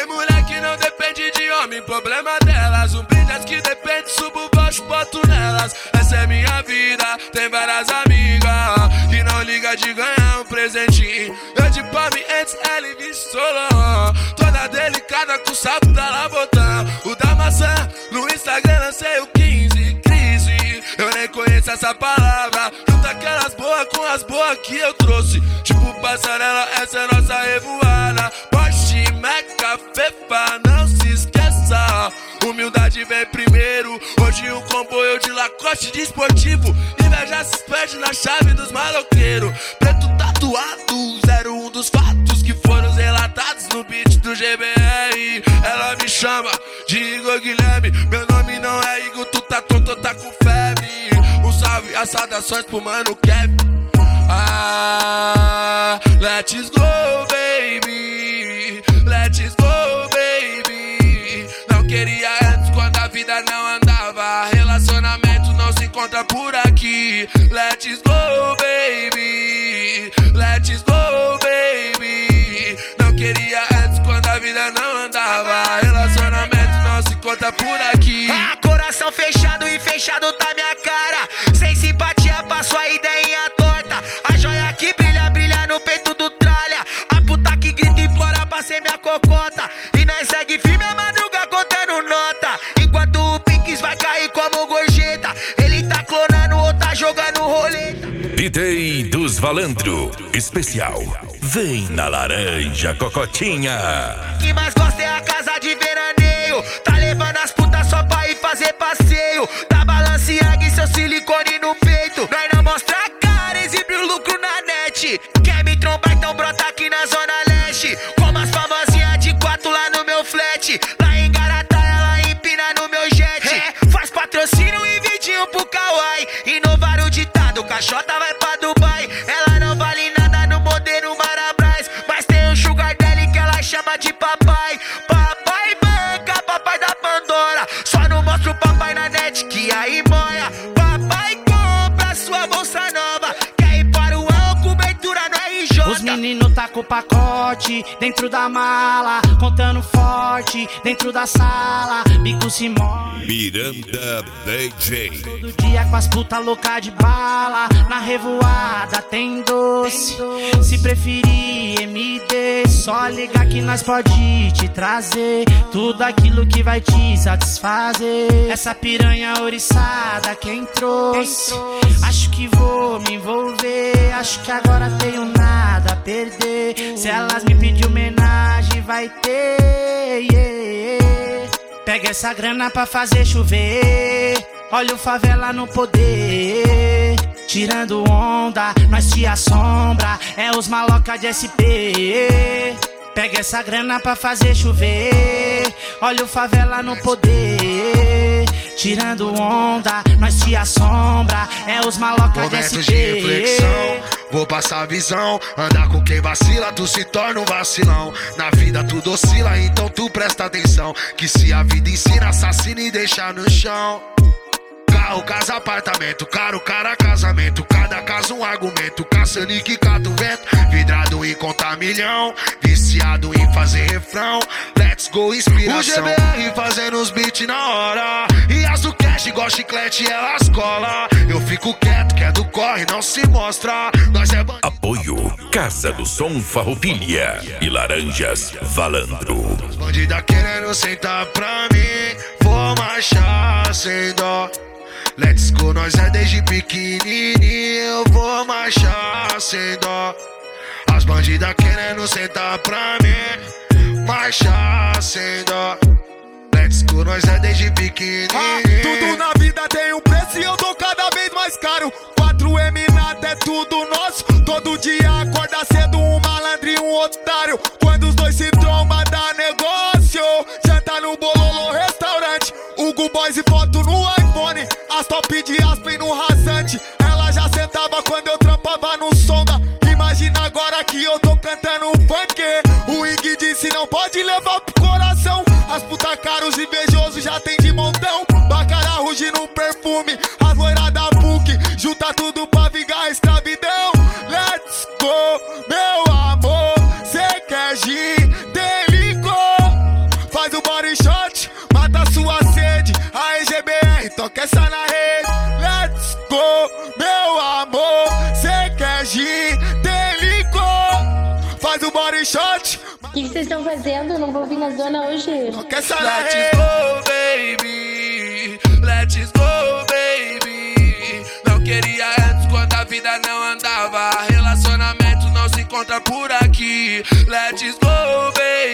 Tem mulher que não depende de homem, problema delas. Um brinde as que depende, subo baixo, boto nelas. Essa é minha vida, tem várias amigas que não liga de ganhar um presentinho. Eu de palme antes, ela e Solon. Toda delicada com o sapo da Labotão. O da maçã, no Instagram lancei o 15, crise. Eu nem conheço essa palavra. Junta aquelas boas com as boas que eu trouxe. Tipo passarela, essa é nossa revoada. Porsche, Meca, Fefa, não se esqueça. Humildade vem primeiro. Hoje um comboio de Lacoste de esportivo. Inveja se perde na chave dos maloqueiros. Preto tatuado, 01 dos fatos que foram relatados no beat do GBR. Ela me chama de Igor Guilherme. Meu nome não é Igor, tu tá tonto, tá com febre. Um salve, as saudações pro mano Kevin. Ah, let's go, baby. Let's go, baby. Não queria antes quando a vida não andava. Relacionamento não se encontra por aqui. Let's go, baby. Let's go, baby. Não queria antes quando a vida não andava. Relacionamento não se encontra por aqui. Coração fechado e fechado tá minha cara. Sem simpatia, passo a ideinha torta. A joia que brilha, brilha no peito do tralha. A puta que grita e implora pra ser minha cocota. E nós segue firme a madruga contando nota. Enquanto o Pinks vai cair como gorjeta. Ele tá clonando ou tá jogando roleta. B-Day dos Valandro especial. Vem na laranja, cocotinha. O que mais gosta é a casa de veraneio. Tá levando as putas só pra ir fazer passeio. Tá Balenciaga e seu silicone no peito. Nós não mostra a cara, exibe o lucro na net. Quer me trombar, então brota aqui na zona leste. Como as famosinhas de 4 lá no meu flat. Lá em Garatá, ela empina no meu jet. Faz patrocínio e vidinho pro Kawaii. Inovar o ditado, caixota vai pra Dubai. Ela não vale nada no modelo Marabras. Mas tem um sugar daddy que ela chama de papai. Papai banca, papai da Pandora. Só não mostra o papai na net que aí moia. Papai compra sua bolsa nova. Quer ir para o Al, cobertura no RJ. Os meninos tá com o pacote dentro da mala, contando forte dentro da sala. Bico se move. Miranda DJ. Todo dia com as puta louca de bala. Na revoada tem doce. Se preferir MD, só ligar que nós pode te trazer tudo aquilo que vai te satisfazer. Essa piranha oriçada quem trouxe. Acho que vou me envolver. Acho que agora tenho nada a perder. Se elas me pedir homenagem vai ter, yeah. Pega essa grana pra fazer chover. Olha o favela no poder. Tirando onda, nós te assombra. É os maloca de SP. Pega essa grana pra fazer chover. Olha o favela no poder. Tirando onda, nós te assombra. É os maloca de SP. Momentos de reflexão, vou passar a visão. Andar com quem vacila, tu se torna um vacilão. Na vida tudo oscila, então tu presta atenção. Que se a vida ensina, assassina e deixa no chão. Carro, casa, apartamento, caro, cara, casamento. Cada caso um argumento, caçando e que cata o vento. Vidrado em contar milhão, viciado em fazer refrão. Let's go, inspiração. O GBR fazendo os beats na hora. E as do cash, igual chiclete, elas cola. Eu fico quieto, que é do corre, não se mostra. Nós é bandido. Apoio Casa do Som Farroupilha e Laranjas Valandro. Bandida querendo sentar pra mim, vou marchar sem dó. Let's go, nós é desde pequenininho, eu vou marchar sem dó. As bandidas querendo sentar pra mim, marchar sem dó. Let's go, nós é desde pequenininho. Tudo na vida tem um preço e eu tô cada vez mais caro. 4M nada é tudo nosso. Todo dia acorda cedo um malandro e um otário. Quando os dois se trombam dá negócio. Janta no Bololô restaurante, Hugo Boys e foto no iPhone. As top de Aspen no rasante. Ela já sentava quando eu trampava no sonda. Imagina agora que eu tô cantando funk. O Ig disse não pode levar pro coração. As puta caros invejosos já tem de montão. Bacara ruge no perfume, as loiras da PUC. Junta tudo pra vingar a escravidão. Let's go, meu amor. Cê quer gin, delicou. toca essa na rede. Let's go, meu amor. Cê quer gin, tem licor. Faz o body shot. O que vocês estão fazendo? Não vou vir na zona hoje. Toca essa na Let's rede. go, baby. Let's go, baby. Não queria antes quando a vida não andava. Relacionamento não se encontra por aqui. Let's go,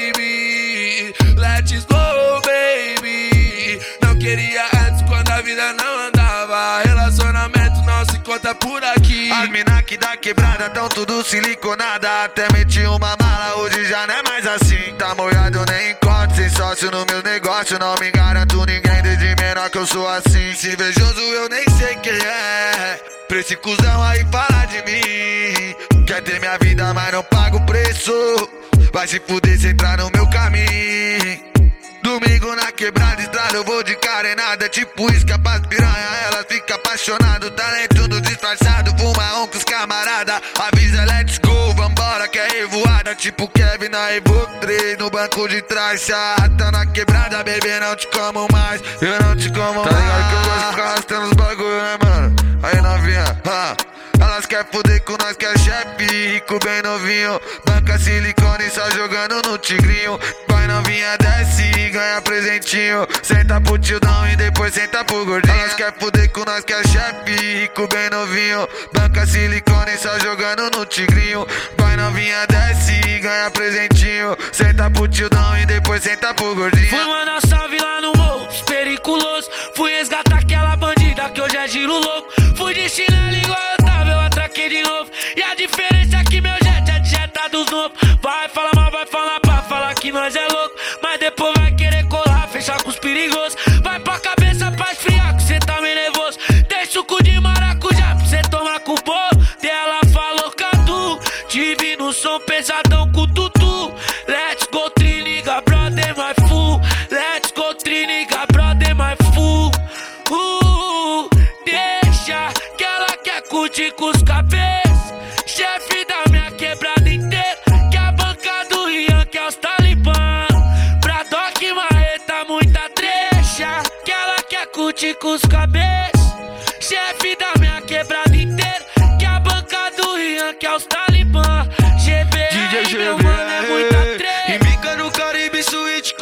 baby. Let's go, baby. Não queria antes quando a vida não andava. Relacionamento não se encontra por aqui. As mina que da quebrada tão tudo siliconada. Até meti uma mala, hoje já não é mais assim. Tá molhado, eu nem encontro. Sem sócio no meu negócio, não me garanto ninguém. Desde menor que eu sou assim. Se invejoso eu nem sei quem é. Pra esse cuzão aí falar de mim. Quer ter minha vida, mas não paga o preço. Vai se fuder se entrar no meu caminho. Domingo na quebrada, estrada, eu vou de carenada. Tipo isca pras piranha, ela fica apaixonada. Talento do disfarçado, fuma com os camarada. Avisa, let's go, vambora que é revoada. Tipo Kevin na Evoque 3, no banco de trás. Se arrasta na quebrada, bebê, não te como mais. Eu não te como mais. Tá ligado que eu gosto de ficar arrastando os bagulho, né, mano? Aí novinha, elas quer foder com nós que é chefe, rico bem novinho. Banca silicone só jogando no tigrinho. Vai novinha, desce e ganha presentinho. Senta pro tildão e depois senta pro gordinho. Elas quer foder com nós que é chefe, rico bem novinho. Banca silicone só jogando no tigrinho. Vai novinha, desce e ganha presentinho. Senta pro tildão e depois senta pro gordinho. Fui mandar salve lá no morro, periculoso. Fui resgatar aquela bandida que hoje é giro louco. Fui de chinelo igual eu tava, eu atraquei de novo. E a diferença é que meu jet é de jeta dos novos. Vai falar mal, vai falar pra falar que nós é louco. Mas depois vai querer colar, fechar com os perigosos. Vai pra cabeça pra esfriar que cê tá meio nervoso. Tem suco de maracujá pra cê tomar com o bolo. Ela falou Cadu, tive no som pesadão com o tutu. Let's go Triniga, brother, my fool. Let's go Triniga, brother, my fool. Deixa que ela quer curtir com os cabeças. Chefe da minha quebrada inteira. Que a banca do Rian, que é os talibã. Bradock, marreta, muita trecha. Que ela quer curtir com os cabeças. Chefe da minha quebrada inteira. Que a banca do Rian, que é os talibã. GBR, meu mano, é muita trecha. Embica no Caribe Suíte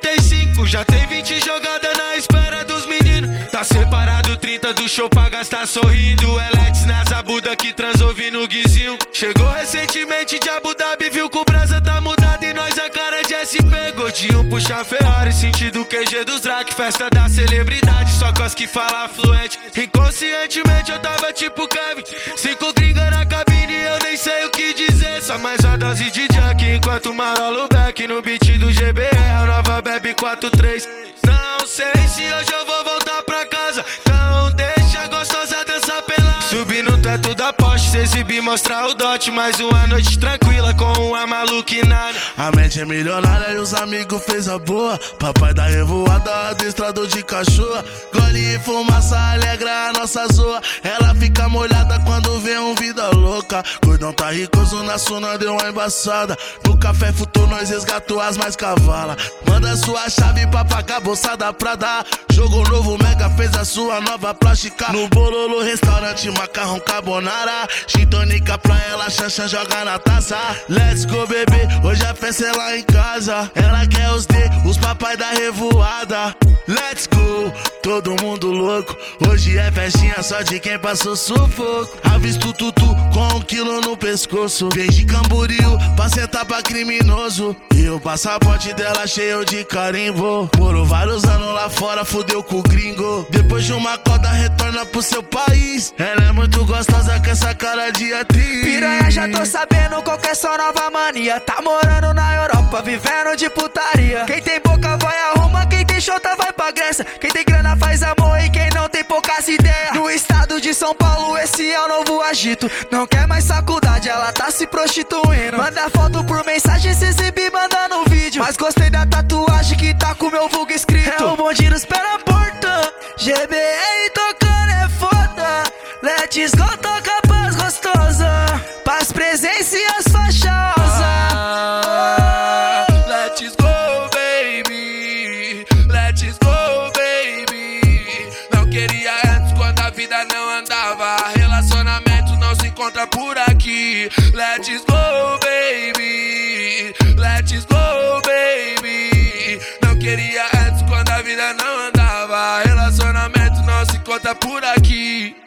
45. Já tem 20 jogadas na espera dos meninos. Tá separado 30 do show pra gastar sorrindo. Elex na Zabuda que transou no guizinho. Chegou recentemente de Abu Dhabi, viu que o brasa tá mudado e nós a cara de SP. Gordinho puxa Ferrari, sentido QG dos Drac. Festa da celebridade, só cos que fala fluente. Inconscientemente eu tava tipo Kevin. 5 gringa na cabine, eu nem sei o que dizer. Só mais uma dose de junk enquanto marolo back no beat do GBR. A nova bebe 4-3. Não sei se hoje eu vou voltar pra casa. Então deixa a gostosa dançar pelada. Subir no teto da Porsche, se exibir, mostrar o dote. Mais uma noite tranquila com uma maluquinada. A mente é milionária e os amigos fez a boa. Papai da revoada, adestrador de cachorro. Gole e fumaça alegra a nossa zoa. Ela fica molhada quando vê um vida louca. Gordão tá ricoso na suna, deu uma embaçada. No café futuro nós resgatou as mais cavalas. Manda sua chave pra pagar bolsa da Prada. Jogo novo, Mega fez a sua nova plástica. No Bololo restaurante, macarrão carbonara. Chintônica pra ela, Xanxan joga na taça. Let's go, bebê, hoje a festa é lá em casa. Ela quer os D, os papai da revoada. Let's go, todo mundo louco. Hoje é festinha só de quem passou sufoco. Avisto tutu com 1 quilo no pescoço. Vem de Camboriú pra sentar pra criminoso. E o passaporte dela cheio de carimbo. Morou vários anos lá fora, fudeu com o gringo. Depois de uma coda retorna pro seu país. Ela é muito gostosa com essa cara de atriz. Piranha, já tô sabendo qual que é sua nova mania. Tá morando na Europa, vivendo de putaria. Quem tem boca vai arruma, quem tem chota vai pra Grécia. Quem tem grana faz amor e quem não tem poucas ideias. No estado de São Paulo esse é o novo agito. Não quer mais faculdade, ela tá se prostituindo. Manda foto por mensagem, se exibir, mandando vídeo. Mas gostei da tatuagem que tá com meu vulgo escrito. É o bonde nos pé na porta. GBR tocando é foda. Let's go, toca paz gostosa. Paz, presença e as fachosas. Let's go, baby. Let's go, baby. Não queria andava. Relacionamento não se encontra por aqui. Let's go, baby. Let's go, baby. Não queria antes quando a vida não andava. Relacionamento não se encontra por aqui.